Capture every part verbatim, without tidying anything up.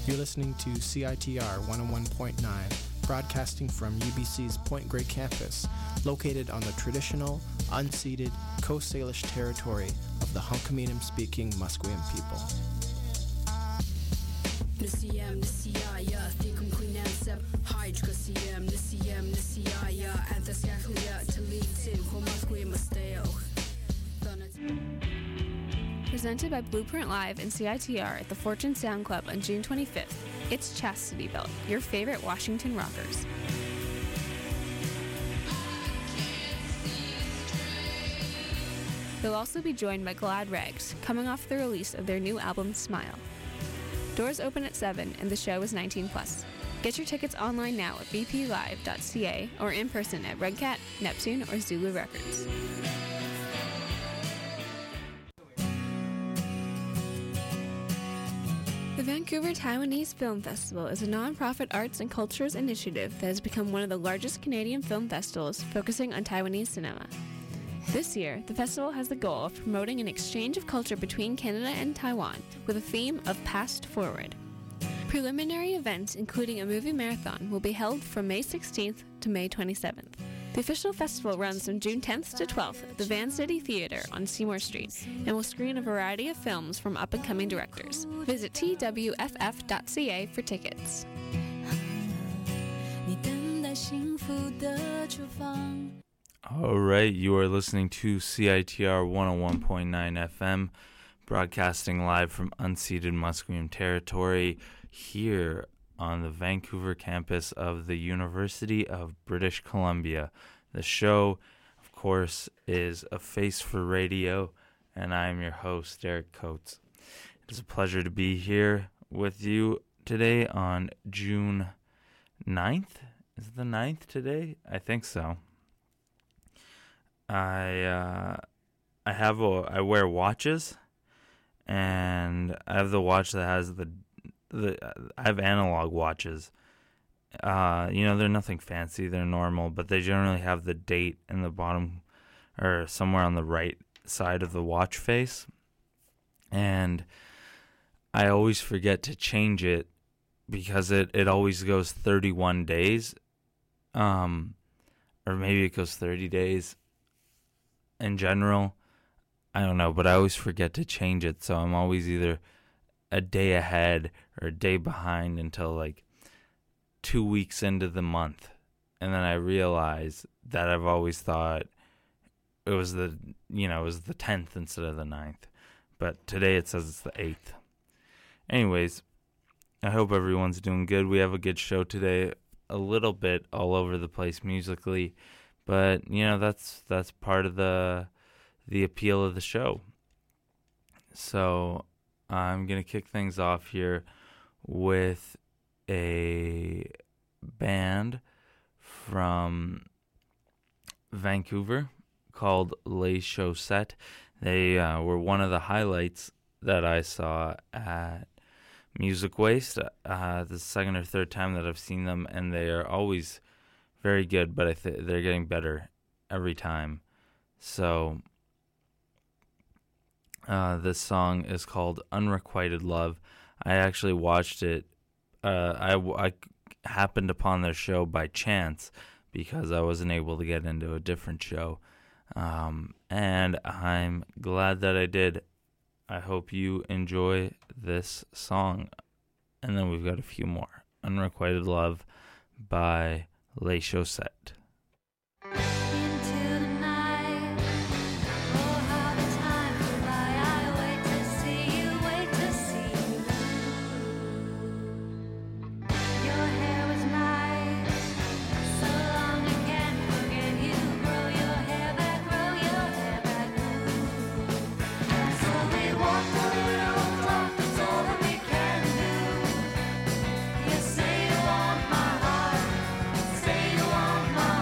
You're listening to C I T R one oh one point nine, broadcasting from U B C's Point Grey campus, located on the traditional, unceded Coast Salish territory of the Hunkaminam-speaking Musqueam people. Presented by Blueprint Live and C I T R at the Fortune Sound Club on June twenty-fifth, it's Chastity Belt, your favorite Washington rockers. They'll also be joined by Glad Rags, coming off the release of their new album, Smile. Doors open at seven and the show is nineteen plus. Get your tickets online now at b p live dot c a or in person at Red Cat, Neptune, or Zulu Records. The Vancouver Taiwanese Film Festival is a non-profit arts and cultures initiative that has become one of the largest Canadian film festivals focusing on Taiwanese cinema. This year, the festival has the goal of promoting an exchange of culture between Canada and Taiwan with a theme of Past Forward. Preliminary events, including a movie marathon, will be held from May sixteenth to May twenty-seventh. The official festival runs from June tenth to twelfth at the Van City Theatre on Seymour Street and will screen a variety of films from up-and-coming directors. Visit t w f f dot c a for tickets. All right, you are listening to C I T R one oh one point nine F M, broadcasting live from unceded Musqueam territory here on the Vancouver campus of the University of British Columbia. The show, of course, is A Face for Radio, and I am your host, Derek Coates. It is a pleasure to be here with you today on June ninth. Is it the ninth today? I think so. I uh, I have a I wear watches, and I have the watch that has the the I have analog watches. Uh, you know, they're nothing fancy, they're normal, but they generally have the date in the bottom or somewhere on the right side of the watch face, and I always forget to change it because it, it always goes thirty-one days, um, or maybe it goes thirty days. In general, I don't know, but I always forget to change it, so I'm always either a day ahead or a day behind until like two weeks into the month, and then I realize that I've always thought it was the, you know, it was the tenth instead of the ninth, but today it says it's the eighth. Anyways, I hope everyone's doing good. We have a good show today, a little bit all over the place musically. But, you know, that's that's part of the the appeal of the show. So I'm going to kick things off here with a band from Vancouver called Les Chaussettes. They uh, were one of the highlights that I saw at Music Waste. Uh, the second or third time that I've seen them, and they are always very good, but I th- they're getting better every time. So uh, this song is called Unrequited Love. I actually watched it. Uh, I, I happened upon their show by chance because I wasn't able to get into a different show. Um, and I'm glad that I did. I hope you enjoy this song. And then we've got a few more. Unrequited Love by Les Chaussettes. Say you want my heart, say you want my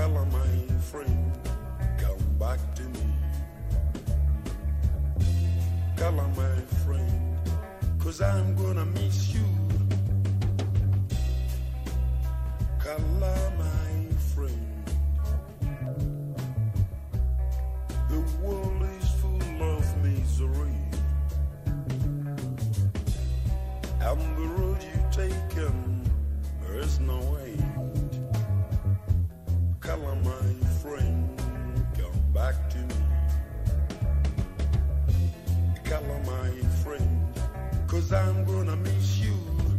Color, my friend, come back to me. Color, my friend, 'cause I'm gonna miss you. Color, my friend, the world is full of misery, and the road you've taken, there's no end. Color, my friend, come back to me. Color, my friend, 'cause I'm gonna miss you.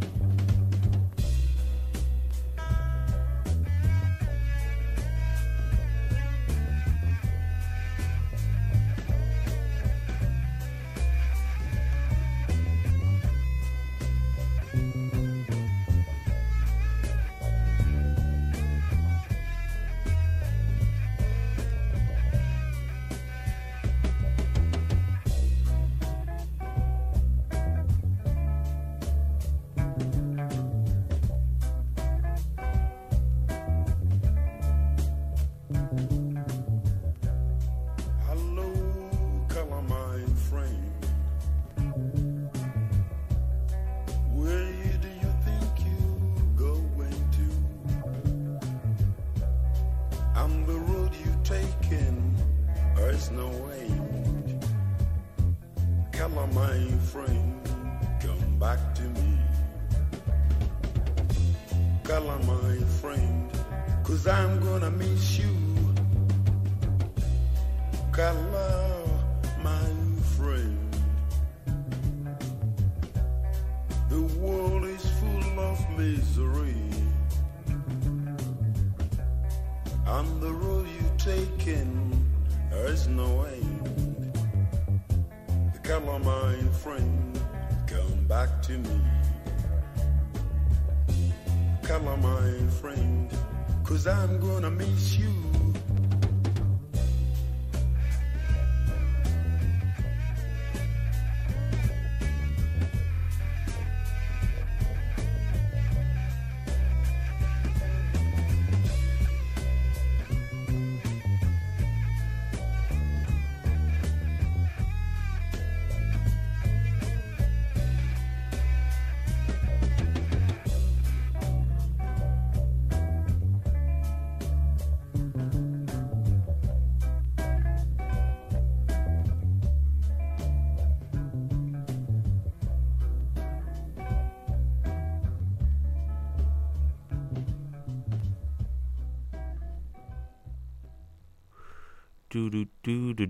Do do do do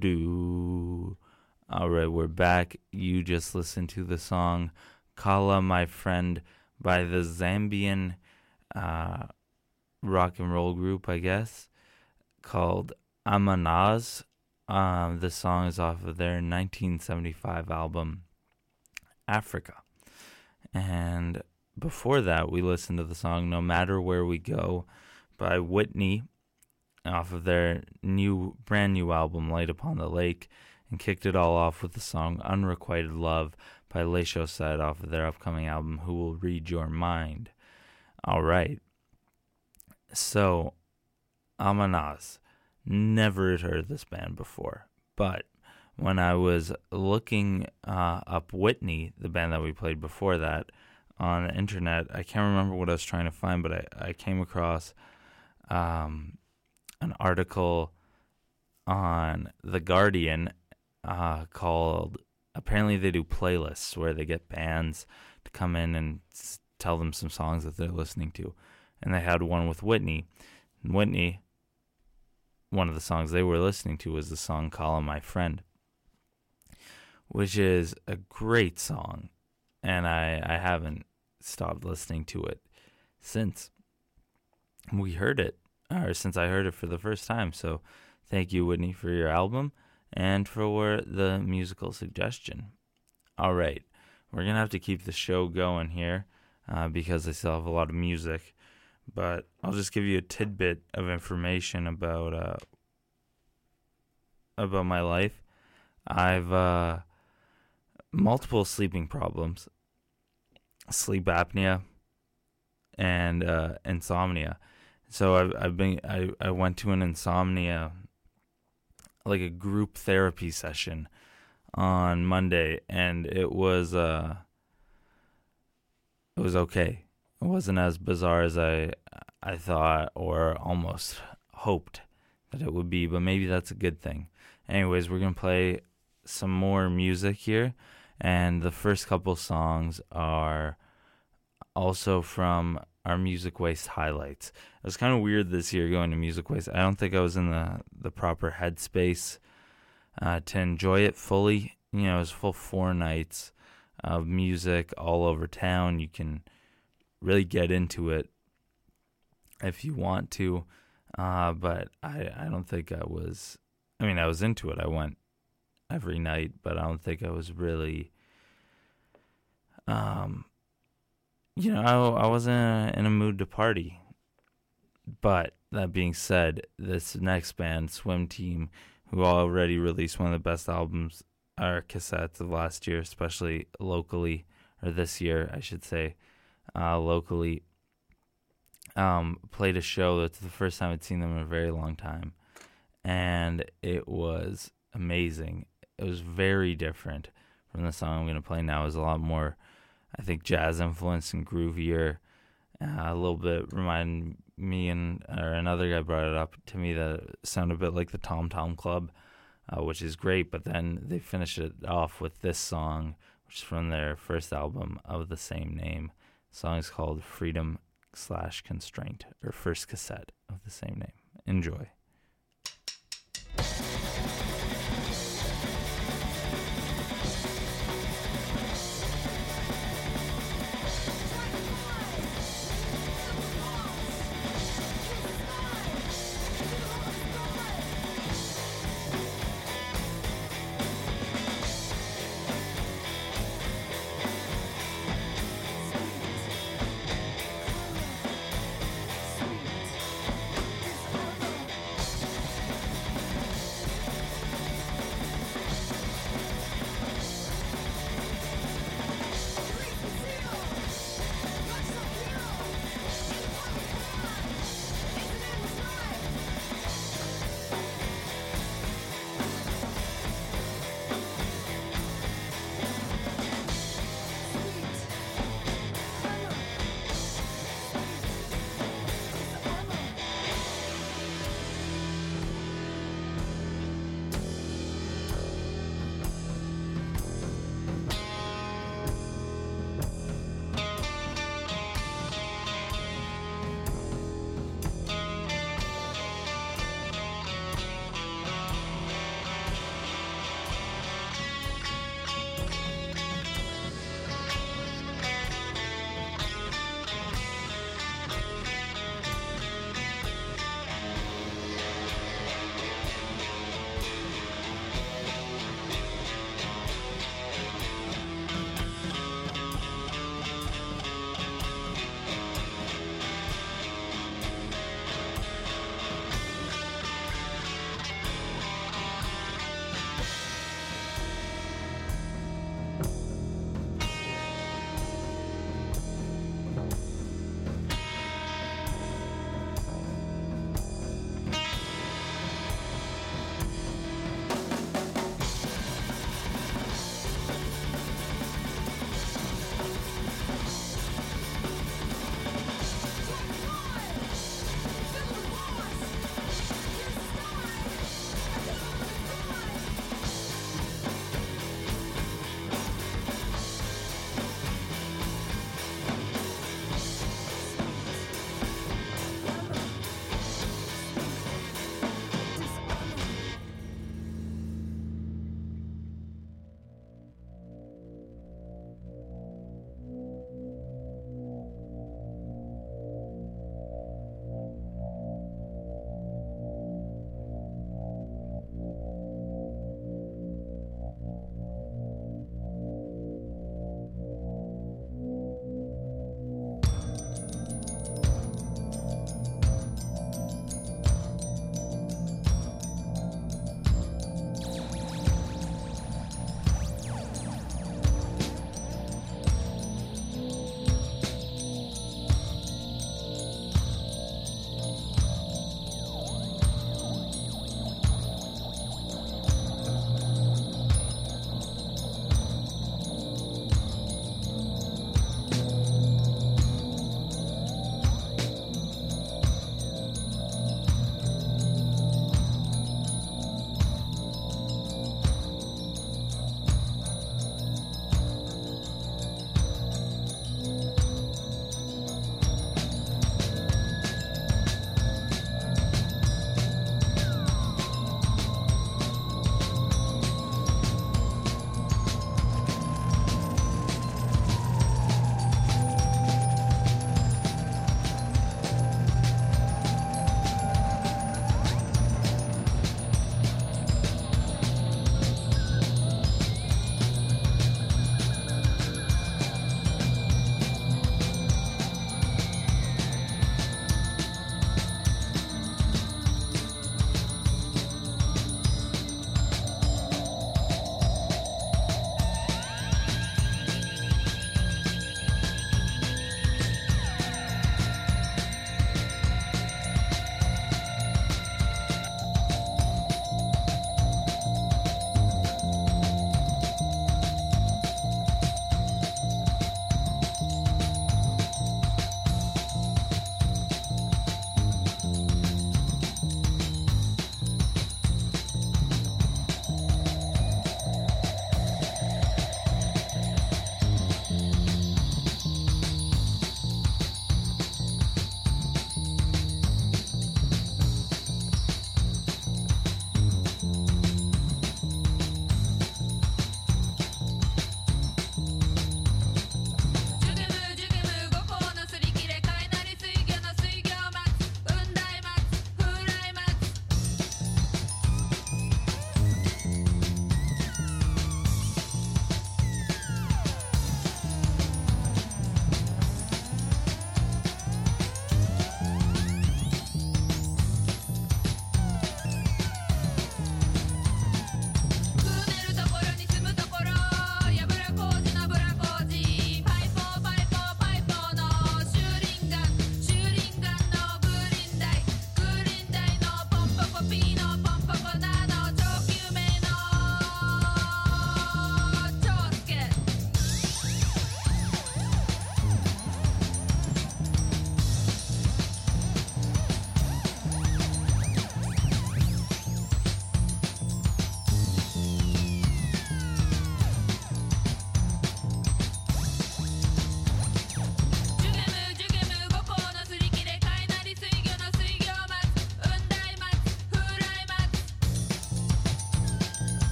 do. All right, we're back. You just listened to the song "Kala, My Friend" by the Zambian uh, rock and roll group, I guess, called Amanaz. Um, the song is off of their nineteen seventy-five album Africa. And before that, we listened to the song "No Matter Where We Go" by Whitney, off of their new, brand new album, Light Upon the Lake, and kicked it all off with the song Unrequited Love by Les Chaussettes off of their upcoming album, Who Will Read Your Mind. All right. So, Amanaz. Never had heard of this band before, but when I was looking uh, up Whitney, the band that we played before that, on the internet, I can't remember what I was trying to find, but I, I came across um, an article on The Guardian uh, called, apparently they do playlists where they get bands to come in and s- tell them some songs that they're listening to. And they had one with Whitney. And Whitney, one of the songs they were listening to was the song "Call My Friend," which is a great song. And I, I haven't stopped listening to it since we heard it, or since I heard it for the first time. So thank you, Whitney, for your album and for the musical suggestion. All right, we're going to have to keep the show going here uh, because I still have a lot of music. But I'll just give you a tidbit of information about uh, about my life. I've uh, multiple sleeping problems, sleep apnea, and uh, insomnia. So I've I've been I, I went to an insomnia, like a group therapy session on Monday, and it was uh it was okay. It wasn't as bizarre as I I thought or almost hoped that it would be, but maybe that's a good thing. Anyways, we're gonna play some more music here, and the first couple songs are also from our Music Waste highlights. It was kind of weird this year going to Music Waste. I don't think I was in the, the proper headspace uh, to enjoy it fully. You know, it was full four nights of music all over town. You can really get into it if you want to, uh, but I, I don't think I was, I mean, I was into it. I went every night, but I don't think I was really, um, you know, I, I wasn't in a, in a mood to party. But that being said, this next band, Swim Team, who already released one of the best albums or cassettes of last year, especially locally, or this year, I should say, uh, locally, um, played a show. That's the first time I'd seen them in a very long time. And it was amazing. It was very different from the song I'm going to play now. It was a lot more, I think, jazz influenced and groovier. Uh, a little bit reminded me, and or another guy brought it up to me, that it sounded a bit like the Tom Tom Club, uh, which is great. But then they finished it off with this song, which is from their first album of the same name. The song is called Freedom slash Constraint, or first cassette of the same name. Enjoy.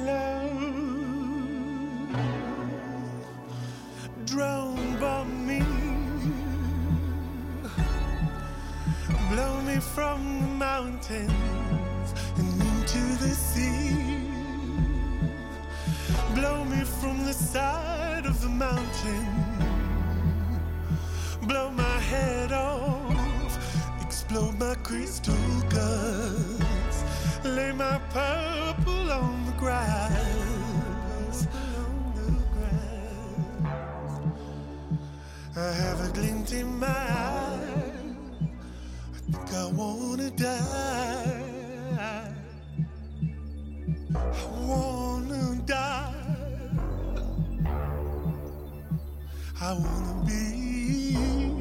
love, drown by me, blow me from the mountains and into the sea, blow me from the side of the mountain, blow my head off, explode my crystal guts, lay my purple on the grass. I have a glint in my eye, I think I wanna die, I wanna die, I wanna be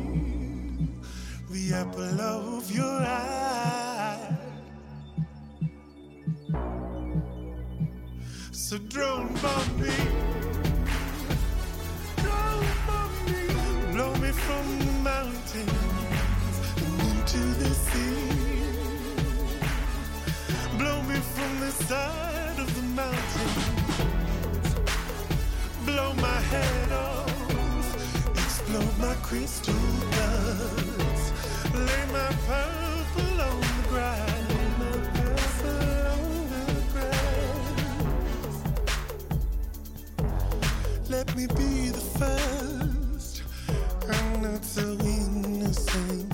the apple of your eye. So drone bomb me, drone bomb me, blow me from the mountains and into the sea, blow me from the side of the mountains, blow my head off, explode my crystal guts, lay my purple on the grass. Let me be the first, I'm not so innocent.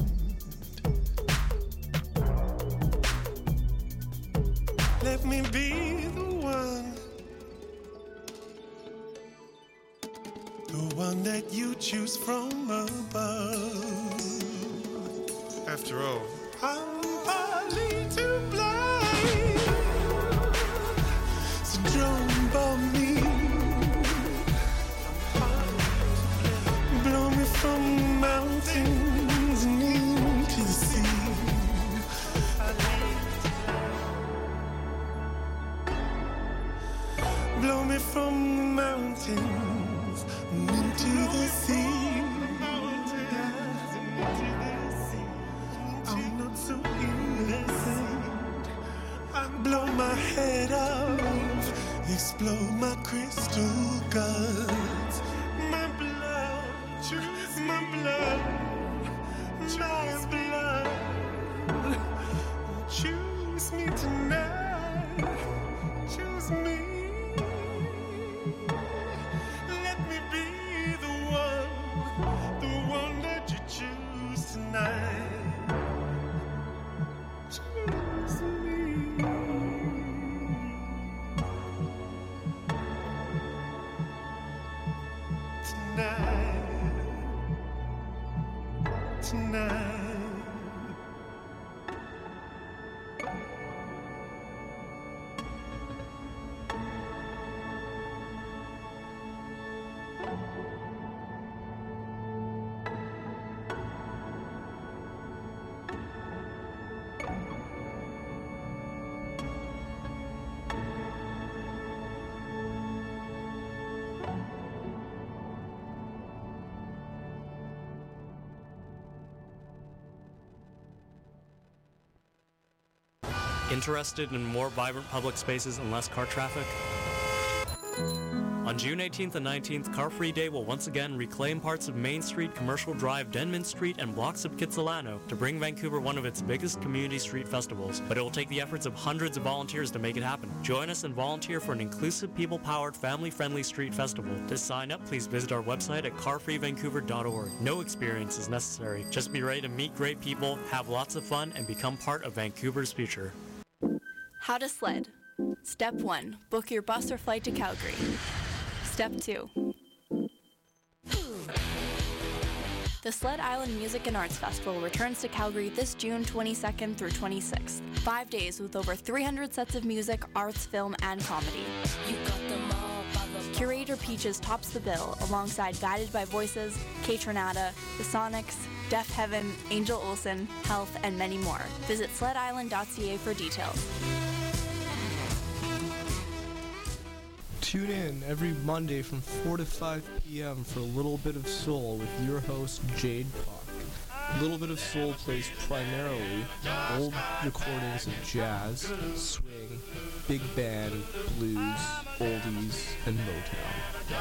Let me be the one, the one that you choose from above. After all, I'm partly to blame, so don't bomb me. Blow me from the mountains and into the sea. Blow me from the mountains and into the sea. I'm not so innocent. I blow my head off, explode my crystal guts. My blood, choose my blood, my blood. Choose me tonight, choose me. Let me be the one, the one that you choose tonight. Choose me. Tonight, tonight. Interested in more vibrant public spaces and less car traffic? On June eighteenth and nineteenth, Car Free Day will once again reclaim parts of Main Street, Commercial Drive, Denman Street, and blocks of Kitsilano to bring Vancouver one of its biggest community street festivals. But it will take the efforts of hundreds of volunteers to make it happen. Join us and volunteer for an inclusive, people-powered, family-friendly street festival. To sign up, please visit our website at car free vancouver dot org. No experience is necessary. Just be ready to meet great people, have lots of fun, and become part of Vancouver's future. How to sled. Step one, book your bus or flight to Calgary. Step two. The Sled Island Music and Arts Festival returns to Calgary this June twenty-second through twenty-sixth. Five days with over three hundred sets of music, arts, film, and comedy. Curator Peaches tops the bill alongside Guided by Voices, K-Tronada, The Sonics, Deaf Heaven, Angel Olsen, Health, and many more. Visit sled island dot c a for details. Tune in every Monday from four to five p.m. for a little bit of soul with your host, Jade Park. A little bit of soul plays primarily old recordings of jazz, swing, big band, blues, oldies, and Motown.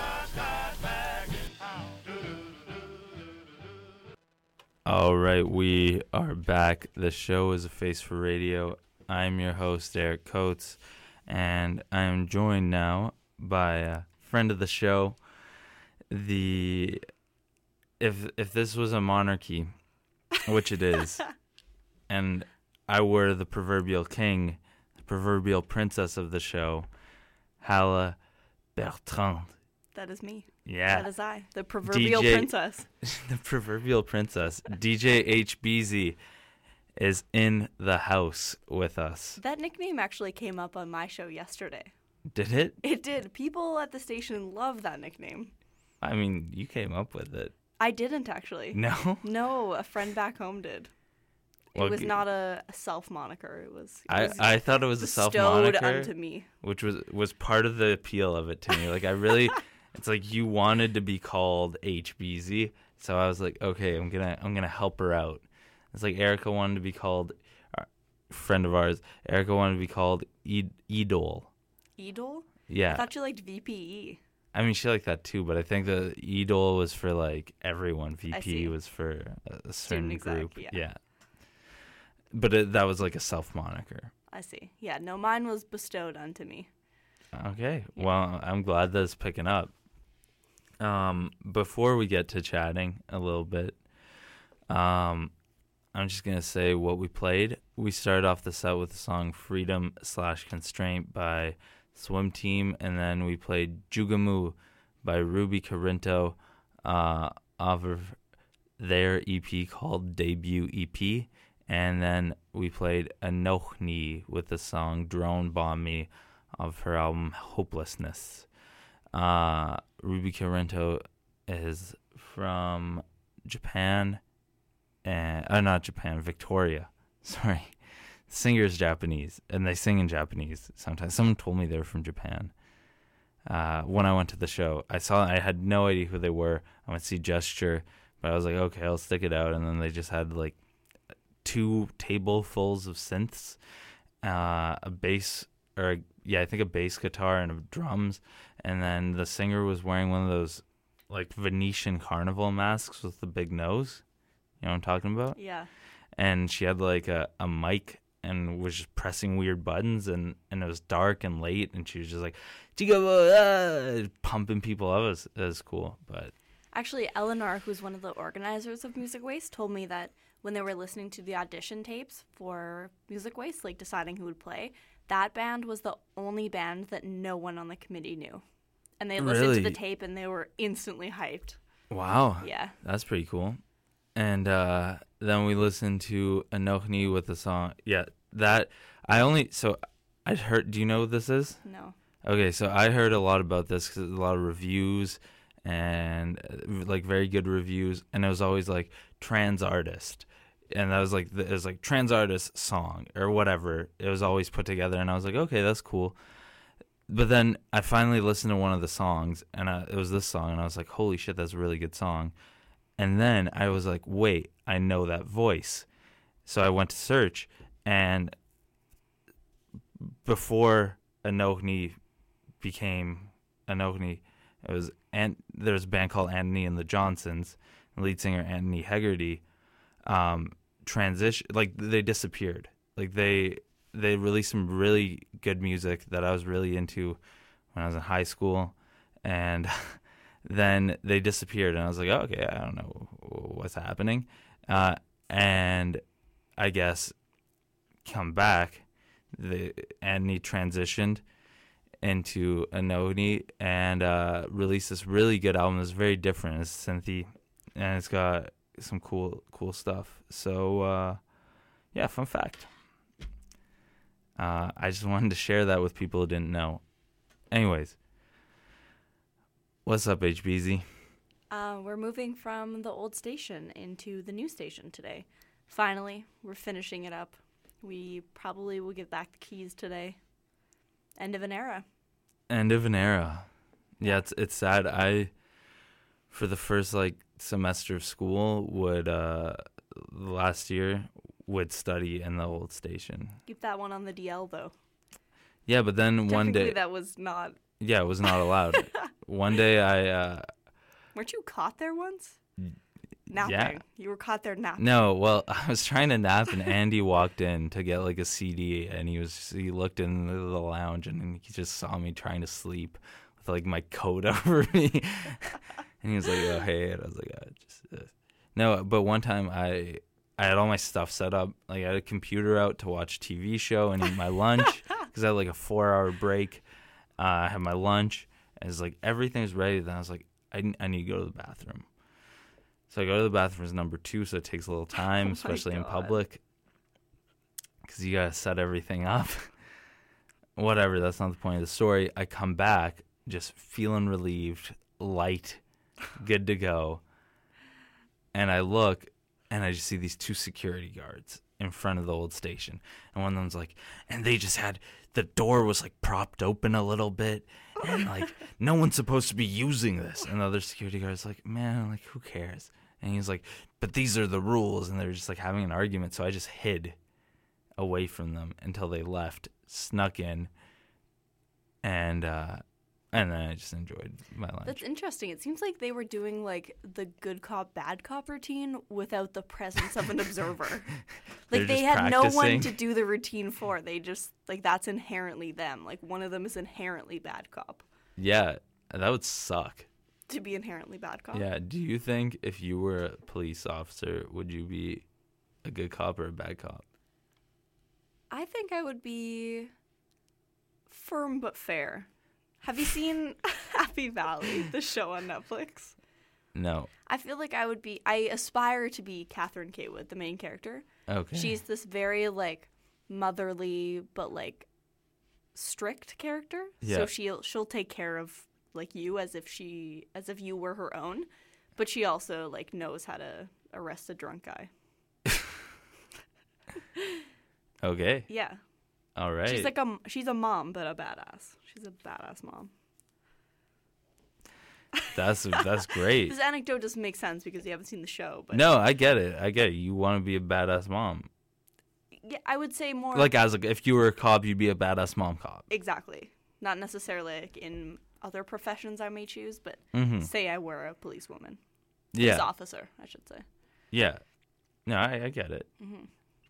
All right, we are back. The show is A Face for Radio. I'm your host, Eric Coates, and I am joined now by a friend of the show. The if if this was a monarchy, which it is, and I were the proverbial king, the proverbial princess of the show, Hala Bertrand. That is me. Yeah. That is I, the proverbial D J princess. The proverbial princess. D J H B Z is in the house with us. That nickname actually came up on my show yesterday. Did it? It did. People at the station love that nickname. I mean, you came up with it. I didn't actually. No? No, a friend back home did. It Well, was g- not a, a self moniker. It was. It I, was I thought it was a self bestowed moniker, unto me. which was was part of the appeal of it to me. Like I really, it's like you wanted to be called H B Z, so I was like, okay, I'm gonna I'm gonna help her out. It's like Erica wanted to be called, a friend of ours. Erica wanted to be called Ed, Edol. Edol? Yeah, I thought you liked V P E. I mean, she liked that too, but I think the Edol was for like everyone. I V see. P was for a, a certain exec, group. yeah. But it, that was like a self moniker. I see. Yeah, no, mine was bestowed unto me. Okay. Well, I'm glad that it's picking up. Um, before we get to chatting a little bit, um, I'm just gonna say what we played. We started off the set with the song "Freedom slash Constraint" by Swim Team, and then we played "Jugamu" by Ruby Corinto, uh, off of their E P called Debut E P, and then we played "Anochni" with the song "Drone Bomb Me" of her album Hopelessness. Uh, Ruby Corinto is from Japan, and uh, not Japan, Victoria. Sorry, the singer's Japanese, and they sing in Japanese sometimes. Someone told me they were from Japan. Uh, when I went to the show, I saw. I had no idea who they were. I went to see Gesture, but I was like, okay, I'll stick it out. And then they just had like two tablesfuls of synths, uh, a bass, or yeah, I think a bass guitar and a drums. And then the singer was wearing one of those like Venetian carnival masks with the big nose. You know what I'm talking about? Yeah. And she had like a, a mic and was just pressing weird buttons, and, and it was dark and late, and she was just like, uh, pumping people up. It was, it was cool, but... Actually, Eleanor, who's one of the organizers of Music Waste, told me that when they were listening to the audition tapes for Music Waste, like deciding who would play, that band was the only band that no one on the committee knew. And they listened to the Really? tape and they were instantly hyped. Wow. Yeah. That's pretty cool. And uh, then we listened to Anochni with the song. Yeah, that... I only... So, I'd heard... Do you know what this is? No. Okay, so I heard a lot about this because a lot of reviews and uh, like very good reviews, and it was always like trans artist, and that was like the, it was like trans artist song or whatever. It was always put together, and I was like, okay, that's cool. But then I finally listened to one of the songs, and I, it was this song, and I was like, holy shit, that's a really good song. And then I was like, wait, I know that voice. So I went to search, and before Anochni became Anochni, it was and there's a band called Anthony and the Johnsons, the lead singer Anthony Hegarty, um, transition like they disappeared. Like they they released some really good music that I was really into when I was in high school, and then they disappeared, and I was like, oh, okay, I don't know what's happening, uh, and I guess come back, the Anthony transitioned into Anochni and uh, released this really good album. It's very different. It's synthy, and it's got some cool cool stuff. So, uh, yeah, fun fact. Uh, I just wanted to share that with people who didn't know. Anyways, what's up, H B Z? Uh, we're moving from the old station into the new station today. Finally, we're finishing it up. We probably will give back the keys today. End of an era. End of an era. Yeah, it's it's sad. I, for the first like semester of school, would uh last year would study in the old station. Keep that one on the D L though. Yeah, but then one Technically, day, that was not. yeah, it was not allowed. One day I, uh, Weren't you caught there once? Napping. yeah. You were caught there napping. No, well, I was trying to nap, and Andy walked in to get like a C D, and he was he looked into the lounge, and he just saw me trying to sleep with like my coat over me, and he was like, "Oh, hey," and I was like, oh, "Just uh. no." But one time, I I had all my stuff set up, like I had a computer out to watch a T V show and eat my lunch because I had like a four-hour break. Uh, I had my lunch, and it was like everything was ready. Then I was like, I I need to go to the bathroom. So I go to the bathroom as number two, so it takes a little time, Oh my especially in God. public, because you got to set everything up. Whatever, that's not the point of the story. I come back just feeling relieved, light, good to go. And I look, and I just see these two security guards in front of the old station. And one of them's like, and they just had, the door was like propped open a little bit. And like, no one's supposed to be using this. And the other security guard's like, man, like, who cares? And he's like, but these are the rules. And they're just like having an argument. So I just hid away from them until they left, snuck in, and uh, and then I just enjoyed my lunch. That's interesting. It seems like they were doing like the good cop, bad cop routine without the presence of an observer. They're Like they just had no one practicing. to do the routine for. They just like that's inherently them. Like one of them is inherently bad cop. Yeah, that would suck. To be inherently bad cop. Yeah, do you think if you were a police officer, would you be a good cop or a bad cop? I think I would be firm but fair. Have you seen Happy Valley, the show on Netflix? No. I feel like I would be, I aspire to be Catherine Kaywood, the main character. Okay. She's this very, like, motherly but, like, strict character. Yeah. So she'll she'll take care of, like, you as if she, as if you were her own. But she also, like, knows how to arrest a drunk guy. Okay. Yeah. All right. She's like a, she's a mom, but a badass. She's a badass mom. That's that's great. This anecdote doesn't make sense because you haven't seen the show. But No, I get it. I get it. You want to be a badass mom. yeah, I would say more Like as a, if you were a cop, you'd be a badass mom cop. exactly. Not necessarily like in other professions I may choose, but Mm-hmm. say I were a policewoman, police Yeah. officer, I should say. Yeah. No, I, I get it. Mm-hmm.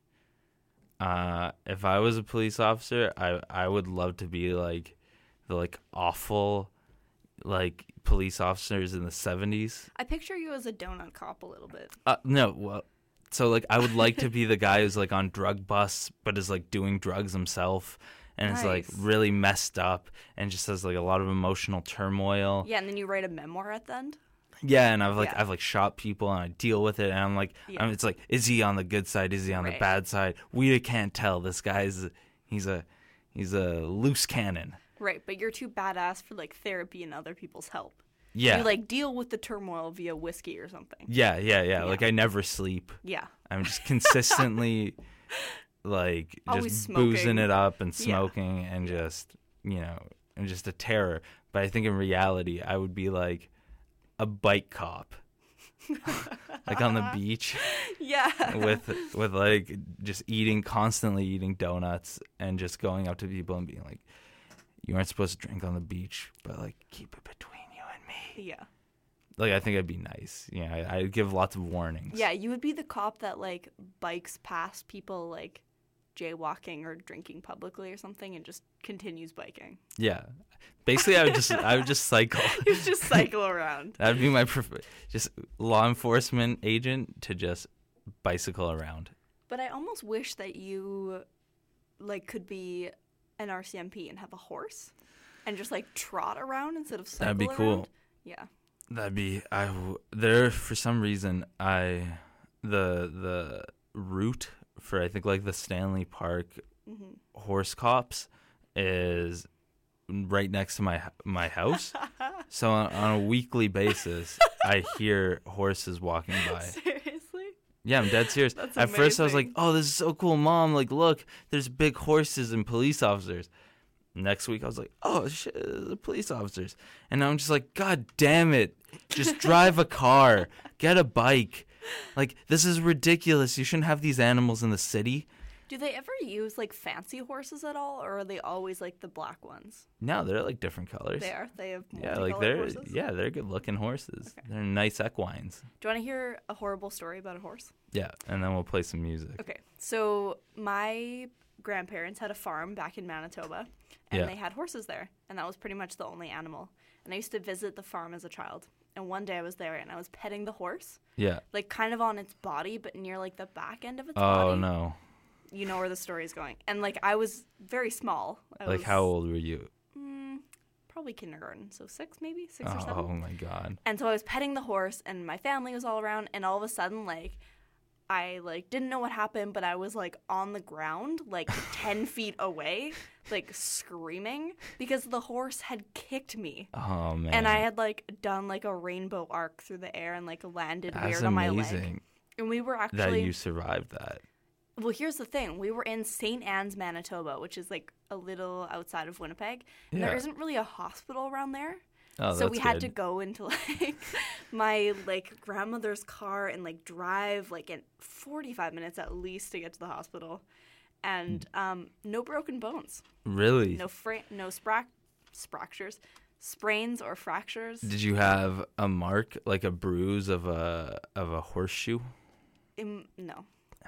Uh, if I was a police officer, I I would love to be like the like awful like police officers in the seventies. I picture you as a donut cop a little bit. Uh, no, well, so like I would like to be the guy who's like on drug busts, but is like doing drugs himself, and is like Nice. really messed up, and just has like a lot of emotional turmoil. Yeah, and then you write a memoir at the end. Yeah, and I've like Yeah. I've like shot people, and I deal with it, and I'm like, Yeah. I'm, it's like, is he on the good side? Is he on the Right. bad side? We can't tell. This guy's he's a he's a loose cannon. Right, but you're too badass for like therapy and other people's help. Yeah, You like deal with the turmoil via whiskey or something. yeah, yeah, yeah, Yeah. Like I never sleep. Yeah. I'm just consistently like Always just smoking. boozing it up and Yeah. smoking and just you know and just a terror. But I think in reality, I would be like a bike cop, like on the beach Yeah. with with like just eating constantly eating donuts and just going up to people and being like, you aren't supposed to drink on the beach, but like keep it between you and me. Yeah. Like I think I'd be nice. Yeah, I, I'd give lots of warnings. Yeah, you would be the cop that like bikes past people like jaywalking or drinking publicly or something and just continues biking. Yeah. Basically, I would just I would just cycle. You just cycle around. That'd be my prefer- just law enforcement agent to just bicycle around. But I almost wish that you like could be an R C M P and have a horse and just like trot around instead of cycle That'd be cool. around. Yeah. That'd be I w- there for some reason I the the route for I think like the Stanley Park Mm-hmm. horse cops is right next to my my house. So on, on a weekly basis, I hear horses walking by. Seriously? Yeah, I'm dead serious. That's At first, I was like, amazing. "Oh, this is so cool, Mom! Like, look, there's big horses and police officers." Next week, I was like, "Oh shit, the police officers!" And I'm just like, "God damn it! Just drive a car, get a bike, Like, this is ridiculous. You shouldn't have these animals in the city. Do they ever use like fancy horses at all, or are they always like the black ones? No, they're like different colors. They are. They have Yeah, multicolored like they're horses. yeah, they're good looking horses. Okay. They're nice equines. Do you want to hear a horrible story about a horse? Yeah, and then we'll play some music. Okay, so my grandparents had a farm back in Manitoba, and Yeah. they had horses there, and that was pretty much the only animal. And I used to visit the farm as a child. And one day I was there, and I was petting the horse, Yeah. like kind of on its body, but near like the back end of its Oh body. no. You know where the story is going. And like I was very small. I Like was, how old were you? Mm, probably kindergarten, so six maybe, six or Oh seven. my god. And so I was petting the horse, and my family was all around, and all of a sudden, like, I, like, didn't know what happened, but I was, like, on the ground, like, ten feet away, like, screaming, because the horse had kicked me. Oh man. And I had, like, done, like, a rainbow arc through the air and, like, landed That's weird on my leg. amazing And we were that actually... you survived that. Well, here's the thing. We were in Saint Anne's, Manitoba, which is, like, a little outside of Winnipeg. And Yeah. there isn't really a hospital around there. Oh, So that's we had good. to go into like my like grandmother's car and like drive like in forty-five minutes at least to get to the hospital, and um, no broken bones, Really? no fra- no sprac fractures, sprains or fractures. Did you have a mark, like a bruise of a of a horseshoe? Um, no,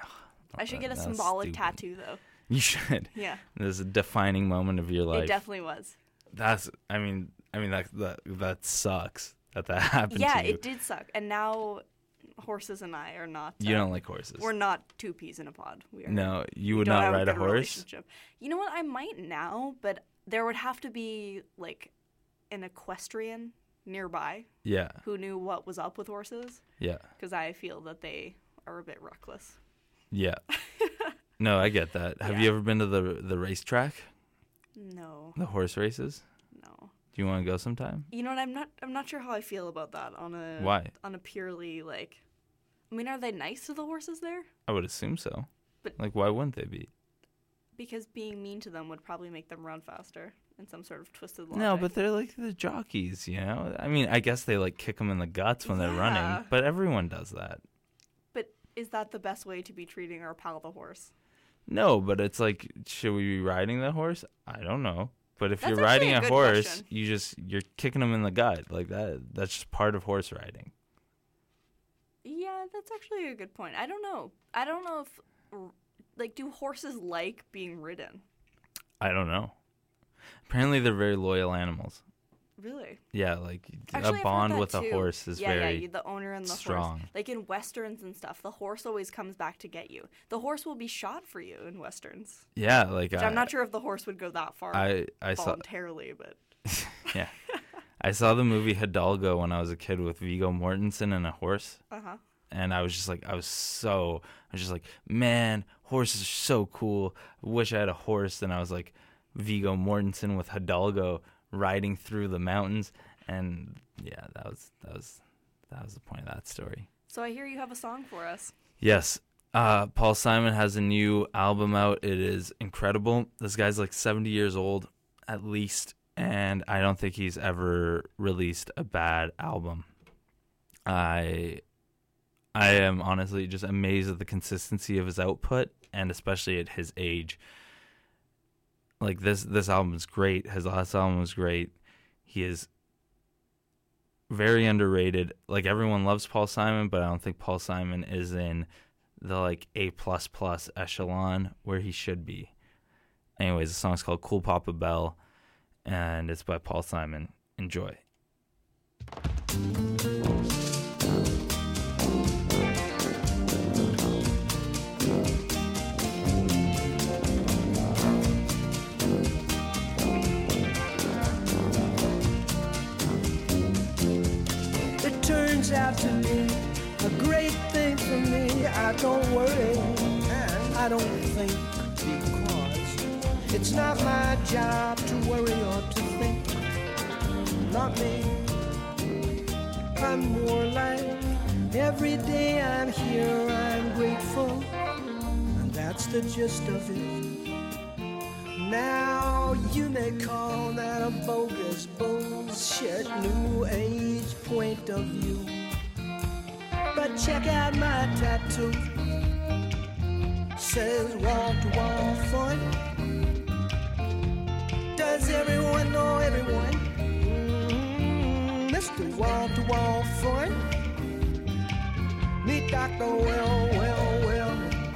I should that- get a that's symbolic stupid. tattoo though. You should. Yeah, This is a defining moment of your life. it definitely was. That's. I mean. I mean that that that sucks that that happened Yeah, to you. it did suck, and now horses and I are not. You uh, don't like horses. We're not two peas in a pod. We are. No, you we would don't not have ride a good horse. relationship. You know what? I might now, but there would have to be like an equestrian nearby Yeah, who knew what was up with horses, yeah, because I feel that they are a bit reckless. yeah. No, I get that. Have Yeah. you ever been to the the racetrack, No, the horse races? no. Do you want to go sometime? You know what? I'm not. I'm not sure how I feel about that on a Why? on a purely like. I mean, are they nice to the horses there? I would assume so. But- like, why wouldn't they be? Because being mean to them would probably make them run faster in some sort of twisted logic. No, but they're like the jockeys, you know. I mean, I guess they like kick them in the guts when they're Yeah. running, but everyone does that. But is that the best way to be treating our pal the horse? No, but it's like, should we be riding the horse? I don't know. But if That's you're riding actually a a good horse, question. you just you're kicking them in the gut like that. That's just part of horse riding. Yeah, that's actually a good point. I don't know. I don't know if, r- like, do horses like being ridden? I don't know. Apparently, they're very loyal animals. Really? Yeah, like Actually, I've a heard bond that with too. a horse is yeah, very yeah, you- the owner and the strong. horse. Like in westerns and stuff, the horse always comes back to get you. The horse will be shot for you in westerns. yeah, like Which I, I'm not sure if the horse would go that far I I saw voluntarily, but yeah, I saw the movie Hidalgo when I was a kid with Viggo Mortensen and a horse. uh huh. And I was just like, I was so, I was just like, man, horses are so cool. I wish I had a horse. And I was like, Viggo Mortensen with Hidalgo riding through the mountains. And yeah, that was, that was, that was the point of that story. So I hear you have a song for us. Yes. Uh, Paul Simon has a new album out. It is incredible. This guy's like seventy years old at least. And I don't think he's ever released a bad album. I... I am honestly just amazed at the consistency of his output, and especially at his age. Like this, this album is great. His last album was great. He is very underrated. Like everyone loves Paul Simon, but I don't think Paul Simon is in the like A plus plus echelon where he should be. Anyways, the song's called "Cool Papa Bell," and it's by Paul Simon. Enjoy. It turns out to be a great thing for me. I don't worry and I don't think, because it's not my job to worry or to think. Not me. I'm more like every day I'm here, I'm grateful, and that's the gist of it. Now you may call that a bogus bullshit new age point of view, but but check out my tattoo. Says wall-to-wall fun. Does everyone know everyone? Mm-hmm. Mister Wall-to-wall fun. Meet Doctor Well, well, well.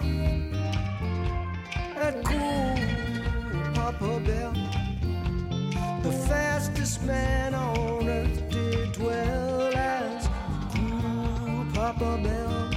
That cool Papa Bell. The fastest man on earth did dwell as cool Papa Bell.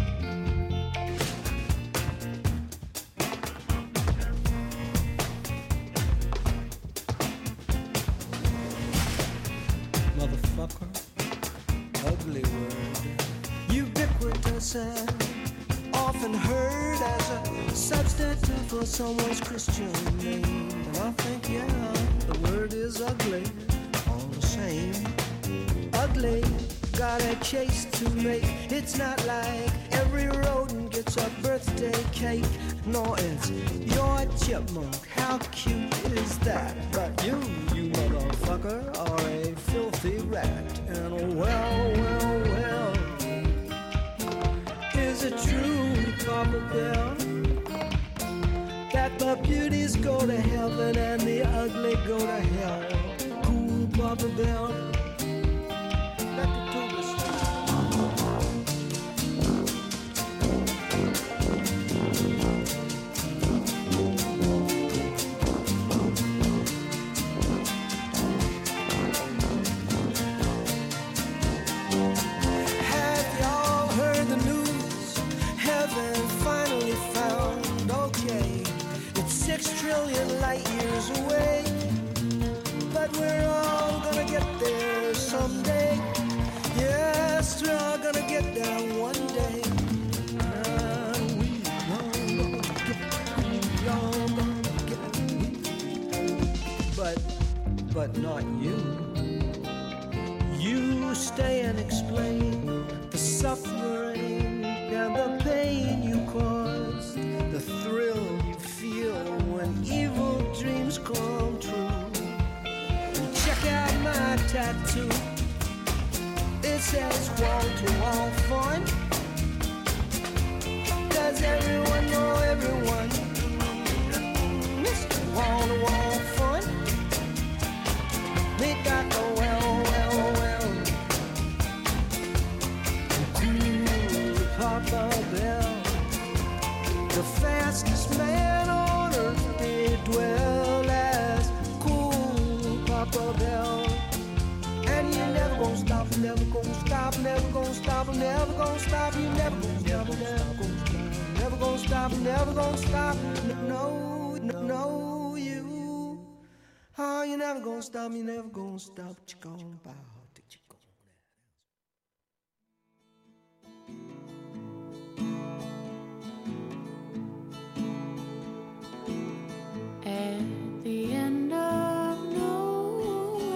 Motherfucker, ugly word, ubiquitous and often heard as a substitute for someone's Christian name. And I think, yeah, the word is ugly, all the same. Ugly, got a chase to make. It's not like every rodent gets a birthday cake. No, it's your chipmunk. How cute is that? But you, you motherfucker, are a filthy rat. And oh, well, well, well, is it true, Papa Bell, that the beauties go to heaven and the ugly go to hell? Cool Papa Bell. Let the tuba six trillion light years away, but we're all gonna get there someday. Yes, we're all gonna get there one day. And we all gonna get, we all gonna get, but, but not you. You stay and explain the suffering and the pain you caused, the thrill you feel when evil dreams come true. And check out my tattoo. It says wall-to-wall fun. Does everyone know everyone? Mister Wall-to-wall fun. We got the well, well, well. Cool Papa Bell. The fastest man on earth did dwell as cool Papa Bell. And you never gonna stop, never gonna stop, never gonna stop, never gonna stop, you never gonna stop, never gonna stop, never gonna stop, no, no, no, you. Oh, you never gonna stop, you never gonna stop, what you gonna bow. At the end of nowhere,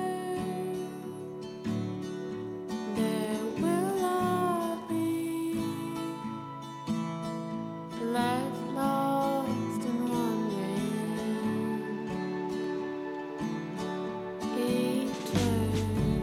there will I be, left lost and wondering, eternally.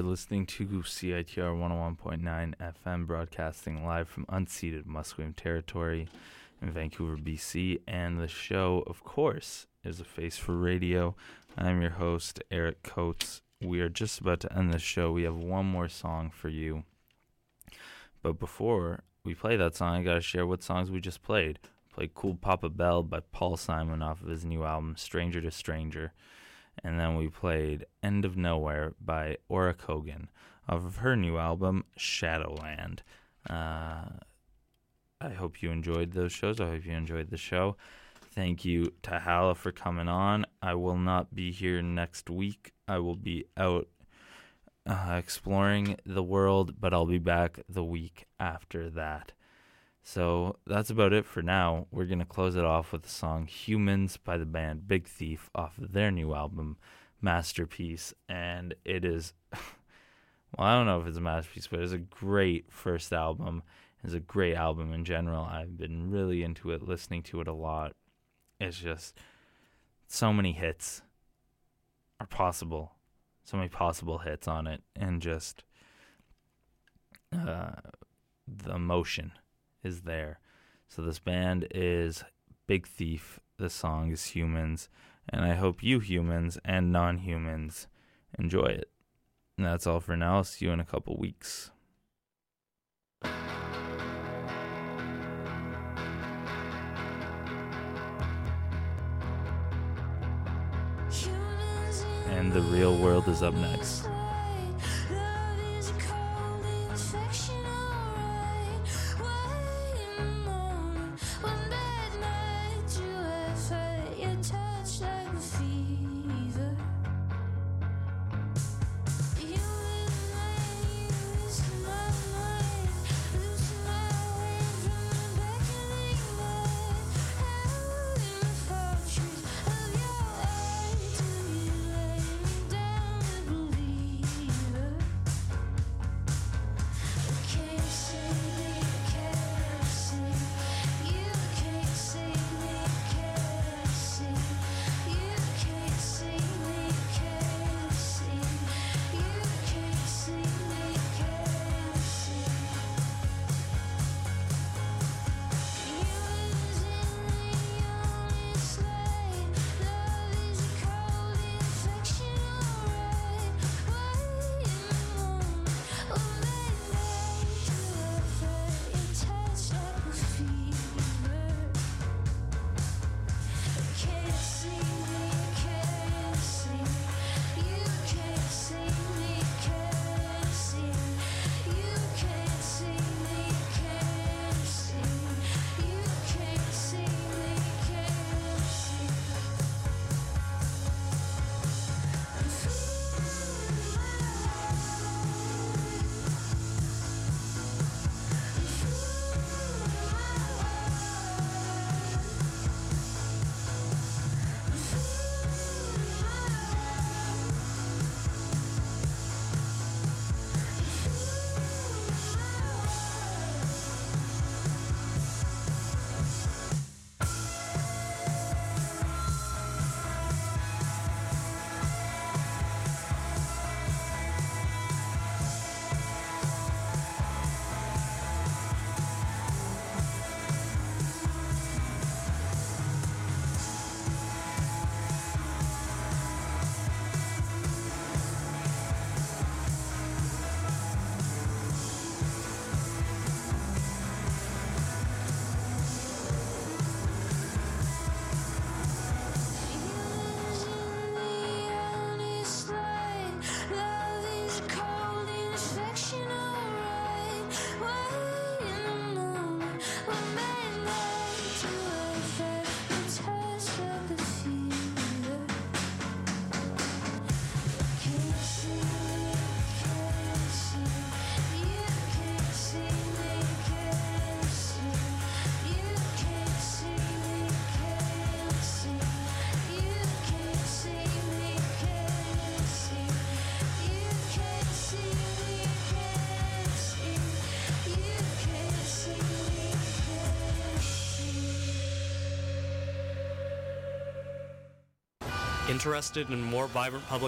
listening to C I T R one oh one point nine F M, broadcasting live from unceded Musqueam territory in Vancouver, B C. And the show, of course, is A Face for Radio. I'm your host, Eric Coates. We are just about to end the show. We have one more song for you. But before we play that song, I got to share what songs we just played. Played Cool Papa Bell by Paul Simon off of his new album, Stranger to Stranger. And then we played End of Nowhere by Ora Kogan off of her new album, Shadowland. Uh, I hope you enjoyed those shows. I hope you enjoyed the show. Thank you to Hala for coming on. I will not be here next week. I will be out uh, exploring the world, but I'll be back the week after that. So that's about it for now. We're going to close it off with the song Humans by the band Big Thief off of their new album, Masterpiece. And it is, well, I don't know if it's a masterpiece, but it's a great first album. It's a great album in general. I've been really into it, listening to it a lot. It's just so many hits are possible. So many possible hits on it. And just uh, the emotion is there. So this band is Big Thief. The song is Humans. And I hope you humans and non-humans enjoy it. And that's all for now. I'll see you in a couple weeks. And The Real World is up next. Interested in more vibrant public